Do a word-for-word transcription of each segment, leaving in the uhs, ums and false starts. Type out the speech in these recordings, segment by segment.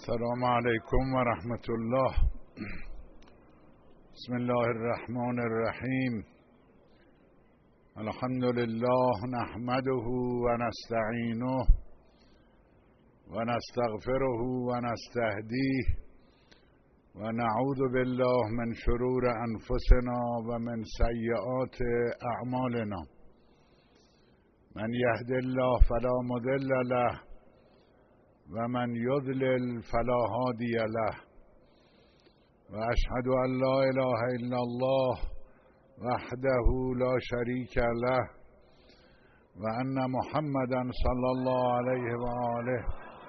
السلام علیکم و رحمت الله. بسم الله الرحمن الرحیم. الحمد لله نحمده و نستعینه و نستغفره و نستهدیه و نعوذ بالله من شرور انفسنا و من سیئات اعمالنا. من یهد الله فلا مضل له و من یضلل فلا هادی له و اشهد ان لا اله الا الله وحده لا شریک له و ان محمدا صلی الله علیه و آله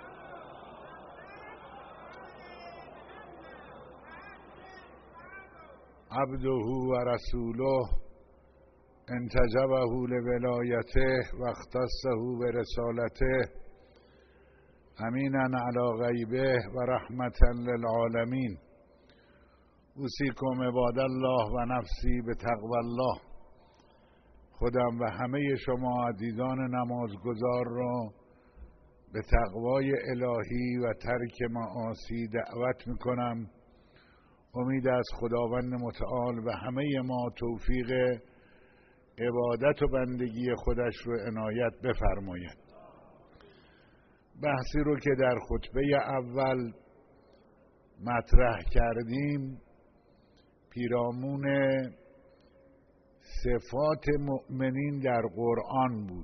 عبده و رسوله انتجبه لولایته و اختصه برسالته امیناً علی غیبه و رحمة للعالمین. اوصیکم عباد الله و نفسی بتقوی الله. خودم و همه شما عزیزان نمازگزار را به تقوای الهی و ترک معاصی دعوت میکنم. امید از خداوند متعال و همه ما توفیق عبادت و بندگی خودش رو عنایت بفرماید. بحثی رو که در خطبه اول مطرح کردیم پیرامون صفات مؤمنین در قرآن بود.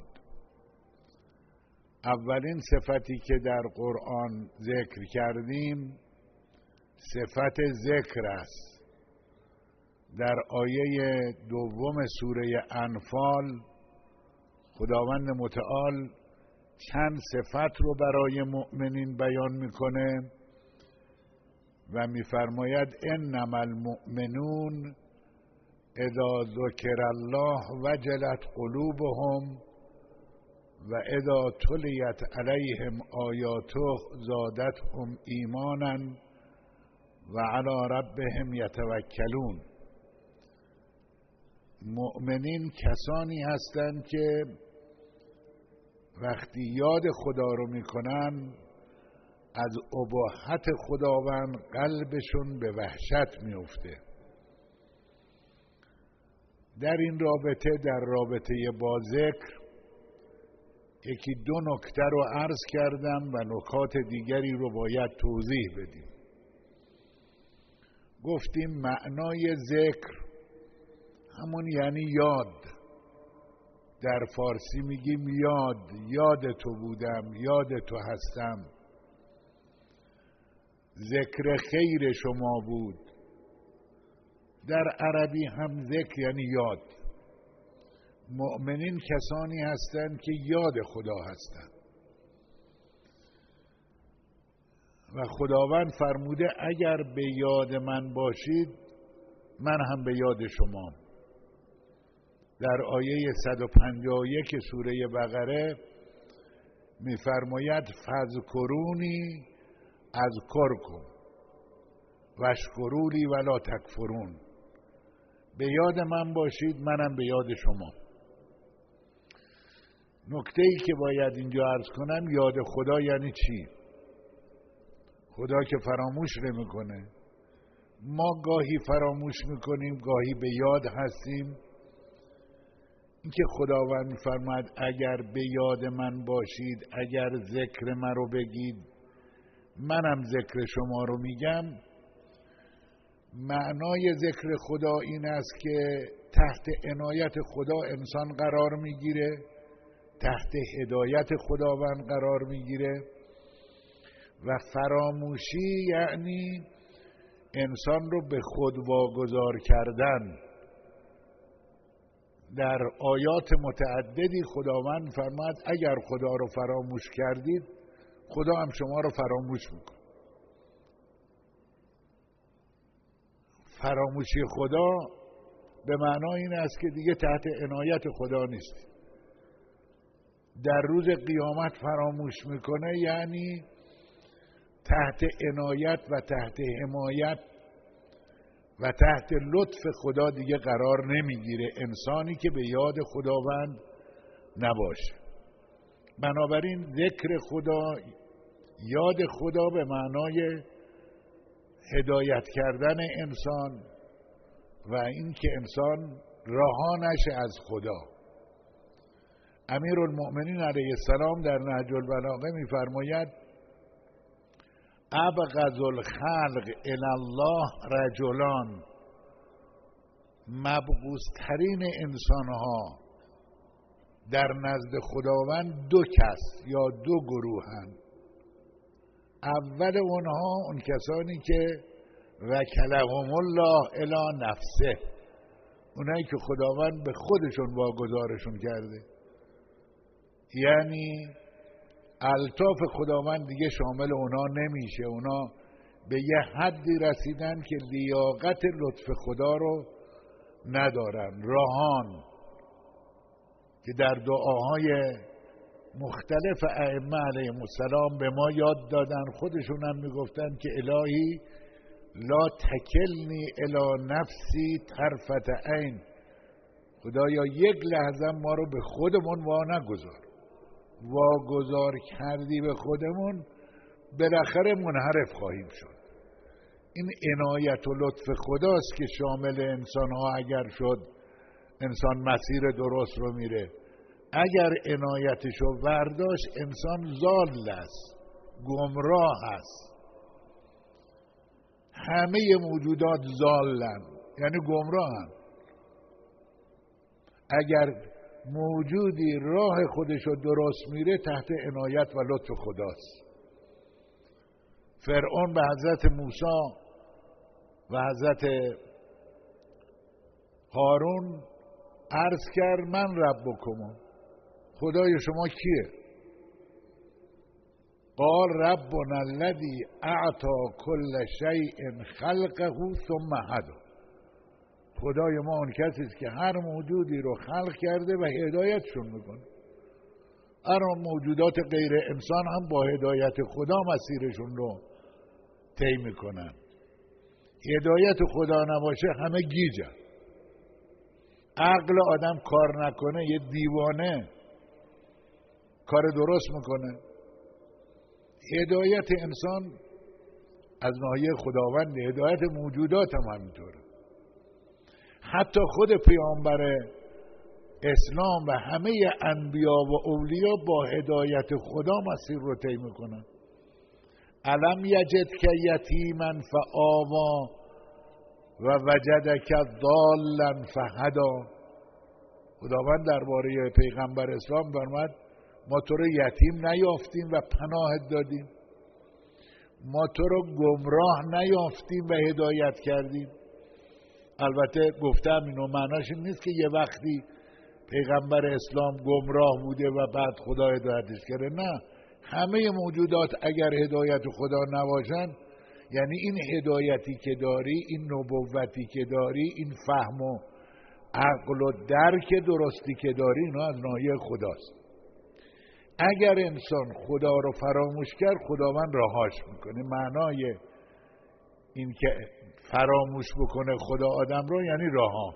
اولین صفتی که در قرآن ذکر کردیم صفت ذکر است. در آیه دوم سوره انفال خداوند متعال چند صفت رو برای مؤمنین بیان میکنه و میفرماید انما المؤمنون اذا ذکر الله وجلت قلوبهم و اذا تلیت علیهم آیاته زادتهم ایمانا و علی ربهم یتوکلون. مؤمنین کسانی هستند که وقتی یاد خدا رو میکنن از اباحت خداوند قلبشون به وحشت میفته. در این رابطه در رابطه با ذکر یکی دو نکته رو عرض کردم و نکات دیگری رو باید توضیح بدیم. گفتیم معنای ذکر همون یعنی یاد. در فارسی میگیم یاد، یاد تو بودم، یاد تو هستم. ذکر خیر شما بود. در عربی هم ذکر یعنی یاد. مؤمنین کسانی هستند که یاد خدا هستند و خداوند فرموده اگر به یاد من باشید من هم به یاد شما. در آیه صد و پنجاه و یک سوره بقره می‌فرماید فذکرونی اذکرکم واشکروا لی ولا تکفرون. به یاد من باشید منم به یاد شما. نکته‌ای که باید اینجا عرض کنم یاد خدا یعنی چی؟ خدا که فراموش نمی‌کنه. ما گاهی فراموش می‌کنیم، گاهی به یاد هستیم. اینکه خداوند می‌فرماید اگر به یاد من باشید، اگر ذکر من رو بگید منم ذکر شما رو میگم. معنای ذکر خدا این است که تحت عنایت خدا انسان قرار میگیره، تحت هدایت خداوند قرار میگیره و فراموشی یعنی انسان رو به خود واگذار کردن. در آیات متعددی خداوند فرماد اگر خدا رو فراموش کردید خدا هم شما رو فراموش میکنه. فراموشی خدا به معنای این است که دیگه تحت عنایت خدا نیست. در روز قیامت فراموش میکنه یعنی تحت عنایت و تحت حمایت و تحت لطف خدا دیگه قرار نمیگیره انسانی که به یاد خداوند نباشه. بنابراین ذکر خدا یاد خدا به معنای هدایت کردن انسان و اینکه انسان رها نشه از خدا. امیرالمؤمنین علیه السلام در نهج البلاغه می‌فرماید ابغض الخلق الی الله رجلان، مبغوض‌ترین انسانها در نزد خداوند دو کس یا دو گروهند. اول اونها اون کسانی که وکلهم الله الی نفسه، اونایی که خداوند به خودشون واگذارشون کرده، یعنی الطاف خداوند دیگه شامل اونا نمیشه. اونا به یه حدی رسیدن که لیاقت لطف خدا رو ندارن. راهان که در دعاهای مختلف ائمه علیهم السلام به ما یاد دادن، خودشون هم میگفتن که الهی لا تکلنی الی نفسی طرفت عین، خدایا یک لحظه ما رو به خودمون وا نگذار. واگذار کردی به خودمون بالاخره منحرف خواهیم شد. این عنایت و لطف خداست که شامل انسان ها اگر شد انسان مسیر درست رو میره. اگر عنایتش رو برداشت انسان ضال است، گمراه است. همه موجودات ضالن، یعنی گمراهن. اگر موجودی راه خودش رو درست میره تحت عنایت و لطف خداست. فرعون به حضرت موسی و حضرت هارون عرض کرد من ربکم، خدای شما کیه؟ قال ربنا الذی اعطی کل شیء خلقه ثم هدی، خدای ما اون کسی است که هر موجودی رو خلق کرده و هدایتشون میکنه. هر موجودات غیر انسان هم با هدایت خدا مسیرشون رو طی میکنن. هدایت خدا نباشه همه گیجن. عقل آدم کار نکنه یه دیوانه کار درست میکنه. هدایت انسان از ناحیه خداوند، هدایت موجودات هم همینطوره. حتی خود پیامبر اسلام و همه انبیا و اولیا با هدایت خدا مسیر رو طی میکنن. الم یجدک یتیما فآوا و وجدک ضالا فهدی. خداوند درباره پیغمبر اسلام فرمود ما تو رو یتیم نیافتیم و پناهت دادیم، ما تو رو گمراه نیافتیم و هدایت کردیم. البته گفتم اینو معناش این نیست که یه وقتی پیغمبر اسلام گمراه بوده و بعد خدا هدایتش کرده. نه، همه موجودات اگر هدایت خدا نباشن، یعنی این هدایتی که داری، این نبوتی که داری، این فهم و عقل و درک درستی که داری، اینا از ناحیه خداست. اگر انسان خدا رو فراموش کرد خداوند رهاش میکنه. معنای این که فراموش بکنه خدا آدم رو یعنی رها.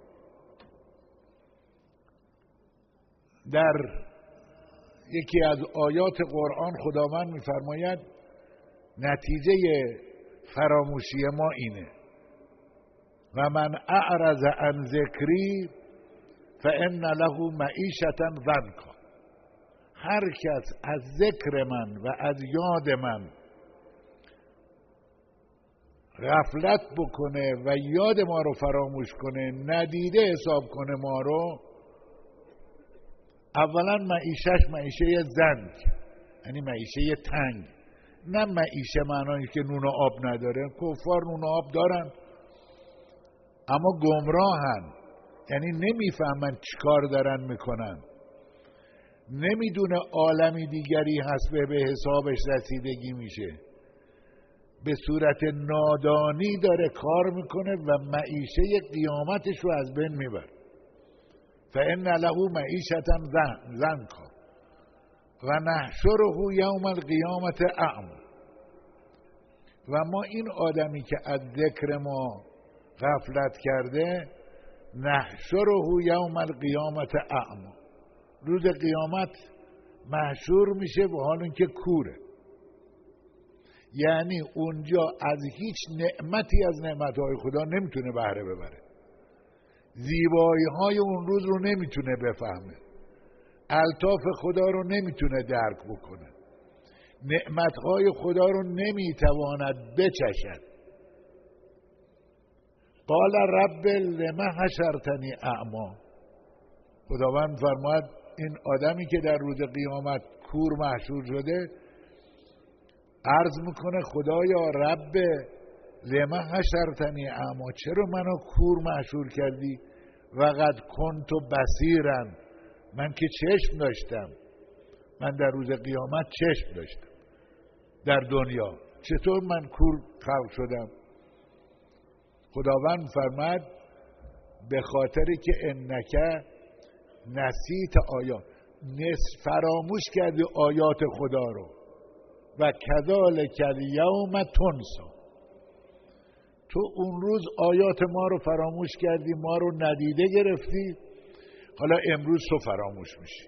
در یکی از آیات قرآن خداوند میفرماید نتیجه فراموشی ما اینه و من اعرض عن ذکری فان له معیشة ضنکا. هر کس از ذکر من و از یاد من غفلت بکنه و یاد ما رو فراموش کنه، ندیده حساب کنه ما رو، اولا معیشش معیشه زنگ، یعنی معیشه تنگ. نه معیشه معنایی که نون و آب نداره. کفار نون و آب دارن اما گمراهن، یعنی نمیفهمن چیکار دارن میکنن، نمیدونه عالمی دیگری هست به به حسابش رسیدگی میشه، به صورت نادانی داره کار میکنه و معیشه قیامتش رو از بین میبره. فإن له معیشة ضنکا و نحشره یوم القیامة اعمی. و ما این آدمی که از ذکر ما غفلت کرده، نحشره یوم القیامة اعمی، روز قیامت محشور میشه و حال اینکه کوره. یعنی اونجا از هیچ نعمتی از نعمتهای خدا نمیتونه بهره ببره، زیبایی های اون روز رو نمیتونه بفهمه، الطاف خدا رو نمیتونه درک بکنه، نعمتهای خدا رو نمیتواند بچشد. قال رب لما حشرتنی اعما، خداوند فرمود این آدمی که در روز قیامت کور محشور شده عرض میکنه خدایا رب لما حشرتنی اعما، چرا منو کور محشور کردی؟ وقد کنت بصیرا، من که چشم داشتم، من در روز قیامت چشم داشتم در دنیا، چطور من کور خلق شدم؟ خداوند فرمود به خاطری که انک نسیت آیات، نصف فراموش کردی آیات خدا رو، و کذالک الیوم تنسی، تو اون روز آیات ما رو فراموش کردی، ما رو ندیده گرفتی، حالا امروز تو فراموش میشی.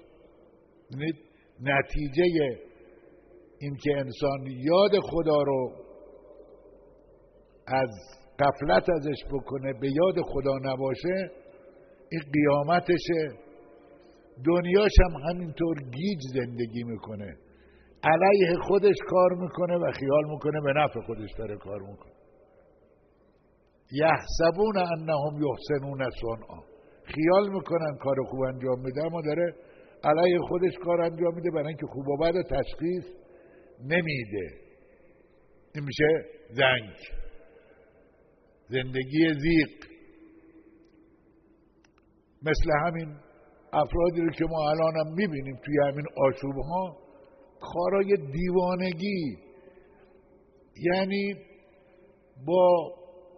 نتیجه این که انسان یاد خدا رو از غفلت ازش بکنه، به یاد خدا نباشه، این قیامتشه. دنیاش هم همینطور گیج زندگی میکنه، علیه خودش کار میکنه و خیال میکنه به نفع خودش داره کار میکنه. یحسبون انهم یحسنون صنعا، خیال میکنن کار خوب انجام میده اما داره علیه خودش کار انجام میده، برای اینکه خوب و بد تشخیص نمیده. این میشه زنگ، زندگی زیق. مثل همین افرادی رو که ما الان هم میبینیم توی همین آشوب ها، کارای دیوانگی، یعنی با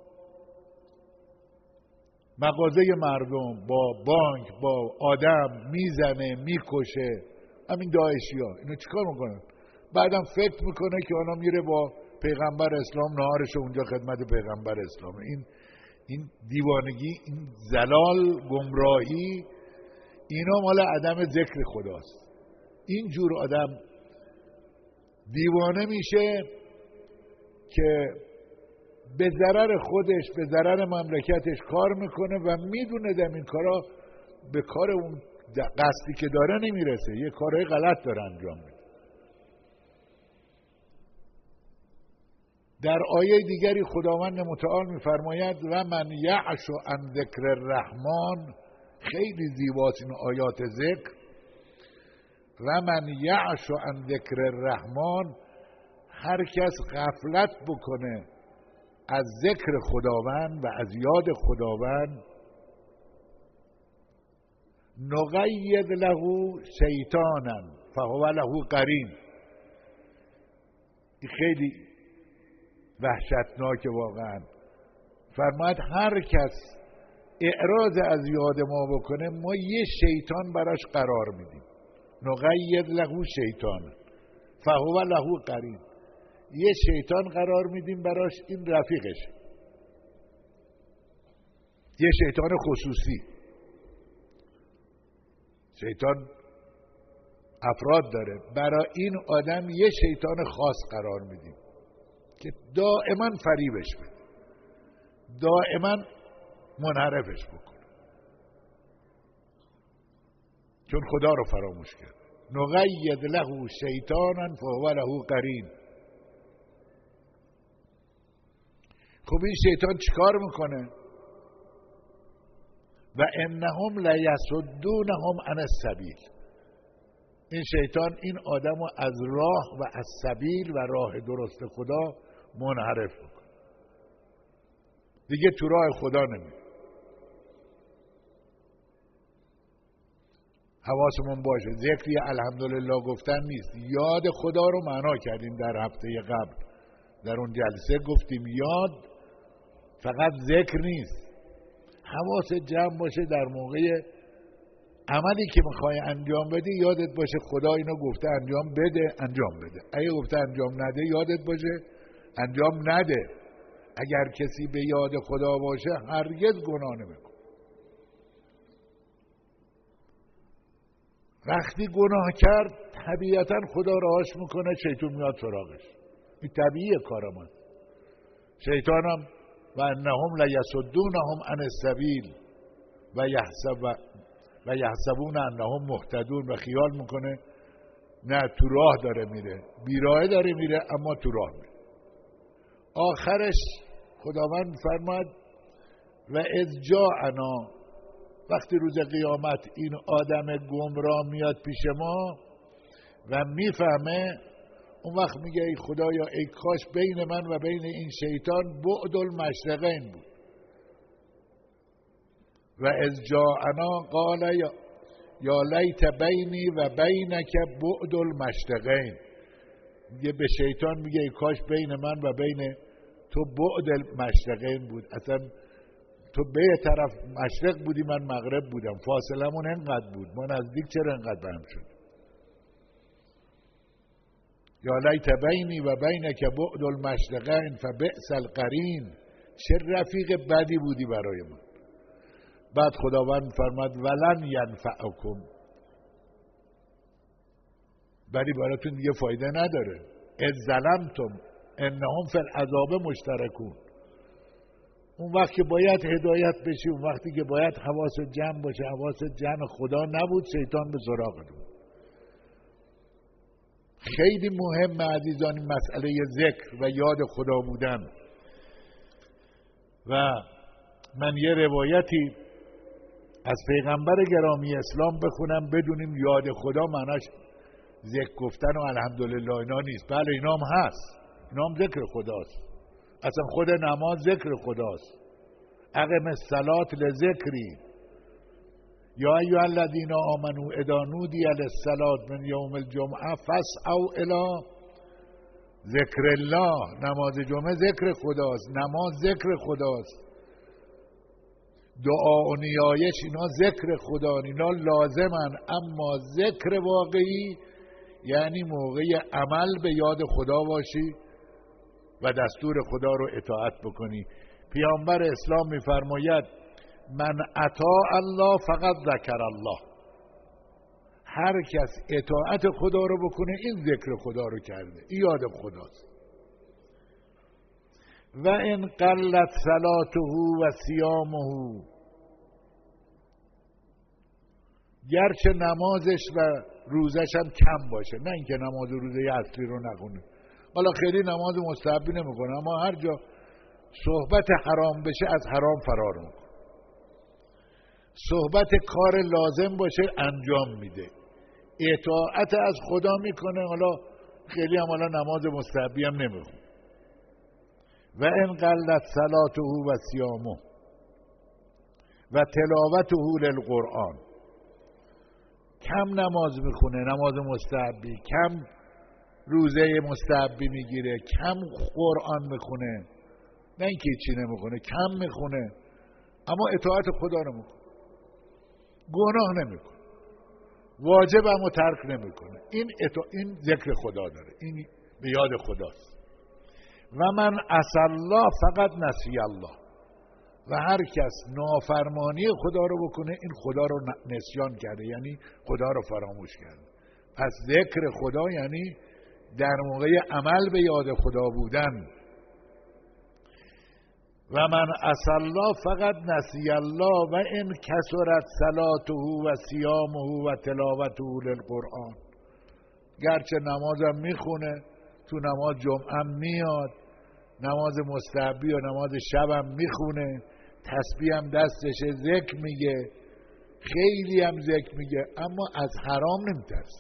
مغازه مردم، با بانک، با آدم میزنه، میکشه. همین داعشی ها اینو چیکار میکنن؟ بعدم فکر میکنه که آنها میره با پیغمبر اسلام نهارش اونجا خدمت پیغمبر اسلام. این این دیوانگی، این زلال، گمراهی، اینا مال عدم ذکر خداست. این جور آدم دیوانه میشه که به ضرر خودش، به ضرر مملکتش کار میکنه و میدونه در این کارا به کار اون قصدی که داره نمیرسه، یه کارهای غلط داره انجام میده. در آیه دیگری خداوند متعال میفرماید و من یعش عن ذکر الرحمن، خیلی زیباست این آیات ذکر. و من یعش عن ذکر الرحمن، هر کس غفلت بکنه از ذکر خداوند و از یاد خداوند، نقید له شیطانا فهو له قرین. این خیلی وحشتناک واقعا. فرماید هر کس اعراض از یاد ما بکنه، ما یه شیطان براش قرار میدیم. نقید له شیطان فهو له قرین، یه شیطان قرار میدیم براش، این رفیقش، یه شیطان خصوصی. شیطان افراد داره، برای این آدم یه شیطان خاص قرار میدیم که دائما فریبش بده، دائما منحرفش بکنه، چون خدا رو فراموش کرد. نقید له شیطانا فهو له قرین. خب این شیطان چیکار میکنه؟ و انهم لیصدونهم عن السبیل. این شیطان این آدمو از راه و از سبیل و راه درست خدا منحرف میکنه، دیگه تو راه خدا نمیره. حواسمون باشه ذکری الحمدلله گفتن نیست، یاد خدا رو معنا کردیم در هفته قبل، در اون جلسه گفتیم یاد فقط ذکر نیست. حواست جمع باشه در موقع عملی که میخوای انجام بدی، یادت باشه خدا اینو گفته انجام بده، انجام بده. اگه گفته انجام نده، یادت باشه انجام نده. اگر کسی به یاد خدا باشه هرگز گناه نمیکنه. وقتی گناه کرد طبیعتا خدا راهش میکنه، شیطان میاد سراغش. این طبیعیه کار من. شیطان هم و انهم لیصدونهم عن السبیل و یحسب و یحسبون انهم مهتدون، و خیال میکنه نه تو راه داره میره، بیراه داره میره اما تو راه میره. آخرش خداوند فرماد و اذ جاءنا، وقتی روز قیامت این آدم گمراه میاد پیش ما و میفهمه، اون وقت میگه ای خدایا ای کاش بین من و بین این شیطان بعد المشرقین بود. و اذ جاءنا قال یا, یا لیت بینی و بینک بعد المشرقین، میگه به شیطان میگه ای کاش بین من و بین تو بعد المشرقین بود، اصلا تو به طرف مشرق بودی من مغرب بودم، فاصلمون انقدر بود، ما نزدیک چرا انقدر به هم شد. یا لیت بینی و بینک بعد المشرقین فبئس القرین، چه رفیق بدی بودی برای من. بعد خداوند فرماد ولن ینفعکم، ولی براتون دیگه فایده نداره. اذ ظلمتم انهم فی العذاب مشترکون، اون وقت که باید هدایت بشی، اون وقتی که باید حواست جمع باشه، حواست جمع خدا نبود، شیطان به سراغت بود. خیلی مهم عزیزان این مسئله ذکر و یاد خدا بودن. و من یه روایتی از پیغمبر گرامی اسلام بخونم بدونیم یاد خدا معناش ذکر گفتن و الحمدلله اینا نیست. بله اینا هم هست، اینا هم ذکر خداست، اصلا خود نماز ذکر خداست. اقم الصلاة لذکری یا ایها الذین آمنوا اذا نودی للصلاة من یوم الجمعه فاسعوا الی ذکر الله. نماز جمعه ذکر خداست، نماز ذکر خداست، دعا و نیایش اینا ذکر خدا، اینا لازمن. اما ذکر واقعی یعنی موقع عمل به یاد خدا باشی و دستور خدا رو اطاعت بکنی. پیامبر اسلام میفرماید من اطاع الله فقط ذکر الله، هر کس اطاعت خدا رو بکنه این ذکر خدا رو کرده، این یاد خداست. و ان قلت صلاته و صیامه، گرچه نمازش و روزش هم کم باشه، نه اینکه نماز و روزه اصلی رو نخونه، حالا خیلی نماز مستحبی نمیکنه، اما هر جا صحبت حرام بشه از حرام فرار میکنه، صحبت کار لازم باشه انجام میده، اطاعت از خدا میکنه، حالا خیلی هم حالا نماز مستحبی هم نمیخونه. و ان قلت صلاته و صیامه و تلاوته للقرآن، کم نماز میخونه، نماز مستحبی، کم روزه مستحبی میگیره، کم قرآن میخونه، نه اینکه چی نمیخونه، کم میخونه اما اطاعت خدا رو میکنه، گناه نمیکنه، واجب هم ترک نمیکنه، این اطاع... این ذکر خدا داره، این به یاد خداست. و من عصی الله فقط نسی الله، و هر کس نافرمانی خدا رو بکنه این خدا رو نسیان کرده، یعنی خدا رو فراموش کرده. پس ذکر خدا یعنی در موقع عمل به یاد خدا بودن. و من عصی الله فقط نسی الله و ان کثرت صلاته و صیامه و تلاوته للقرآن، گرچه نمازم میخونه، تو نماز جمعه میاد، نماز مستحبی و نماز شبم میخونه، تسبیح هم دستشه، ذکر میگه، خیلی هم ذکر میگه، اما از حرام نمیترسه،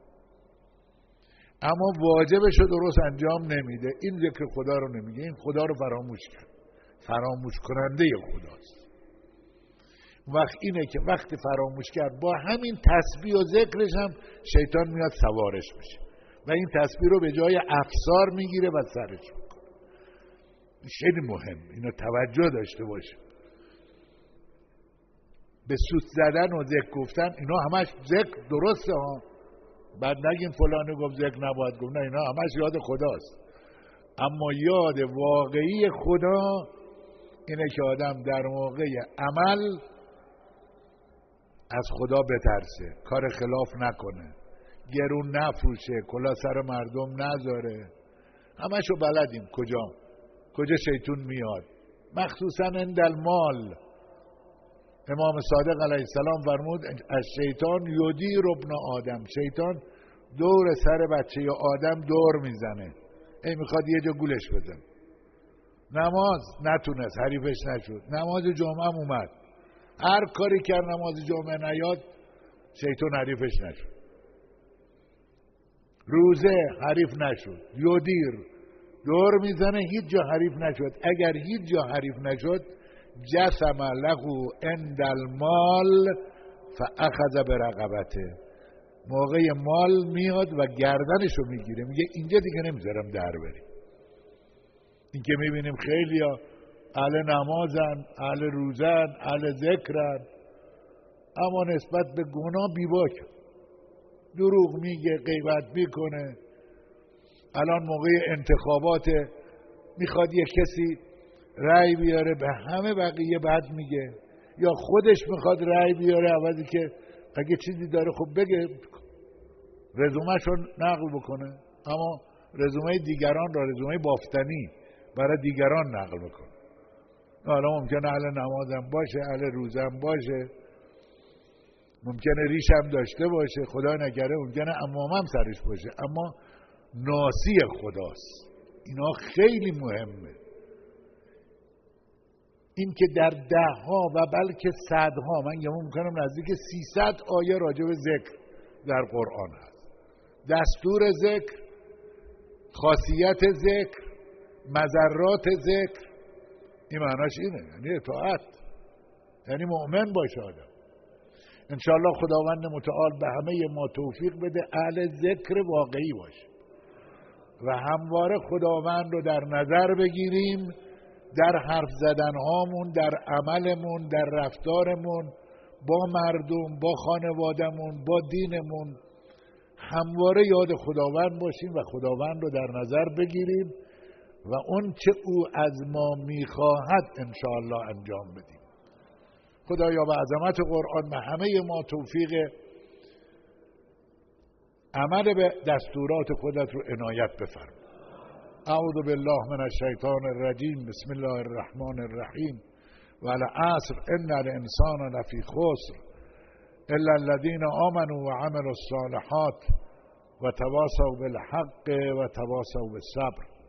اما واجبش رو درست انجام نمیده، این ذکر خدا رو نمیگه، این خدا رو فراموش کرد، فراموش کننده خداست. وقت اینه که وقتی فراموش کرد با همین تسبیح و ذکرش هم شیطان میاد سوارش میشه و این تسبیح رو به جای افسار میگیره و سرش میکنه. خیلی مهم اینو توجه داشته باشه. به سوت زدن و ذکر گفتن اینا همش ذکر درسته ها، بعد نگیم فلانی گفت ذکر نباید گفت، نه اینا همش یاد خداست، اما یاد واقعی خدا اینه که آدم در موقع عمل از خدا بترسه، کار خلاف نکنه، گرون نفروشه، کلا سر مردم نذاره، همشو بلدیم کجا کجا شیطون میاد، مخصوصا عند المال. امام صادق علیه السلام فرمود از شیطان یدیر ابن آدم، شیطان دور سر بچه آدم دور میزنه، ای میخواد یه جا گولش بزن. نماز نتونست، حریفش نشد. نماز جمعه هم اومد، هر کاری کرد نماز جمعه نیاد، شیطان حریفش نشد. روزه حریف نشد، یدیر دور میزنه، هیچ جا حریف نشد. اگر هیچ جا حریف نشد جسم له عند المال فاخذ برقبته، موقع مال میاد و گردنشو میگیره، میگه اینجا دیگه نمیذارم در بری. این که میبینیم خیلی ها اهل نمازن، اهل روزن، اهل ذکرن، اما نسبت به گناه بیباک، دروغ میگه، غیبت میکنه. الان موقع انتخابات میخواد یه کسی رأی بیاره به همه بقیه بد میگه، یا خودش میخواد رأی بیاره عوضی که اگه چیزی داره خب بگه، رزومه‌شو نقل بکنه، اما رزومه دیگران را، رزومه بافتنی برای دیگران نقل بکنه. حالا ممکنه اهل نمازم باشه، اهل روزم باشه، ممکنه ریشم داشته باشه، خدا نکره ممکنه امامم سرش باشه، اما ناسی خداست. اینا خیلی مهمه. این که در ده ها و بلکه صدها، من گمان میکنم نزدیک سیصد آیه راجع به ذکر در قرآن هست. دستور ذکر، خاصیت ذکر، مضرات ذکر، این معناش اینه، یعنی اطاعت، یعنی مؤمن باشه آدم. انشاءالله خداوند متعال به همه ما توفیق بده اهل ذکر واقعی باشه و همواره خداوند رو در نظر بگیریم در حرف زدن هامون، در عملمون، در رفتارمون با مردم، با خانوادمون، با دینمون، همواره یاد خداوند باشیم و خداوند رو در نظر بگیریم و اون چه او از ما میخواهد انشاءالله انجام بدیم. خدایا به عظمت قرآن به همه ما توفیق عمل به دستورات خودت رو عنایت بفرما. اعوذ بالله من الشیطان الرجیم، بسم الله الرحمن الرحیم. والعصر ان الانسان لفی خسر الا الذين آمنوا وعملوا الصالحات وتواصوا بالحق وتواصوا بالصبر.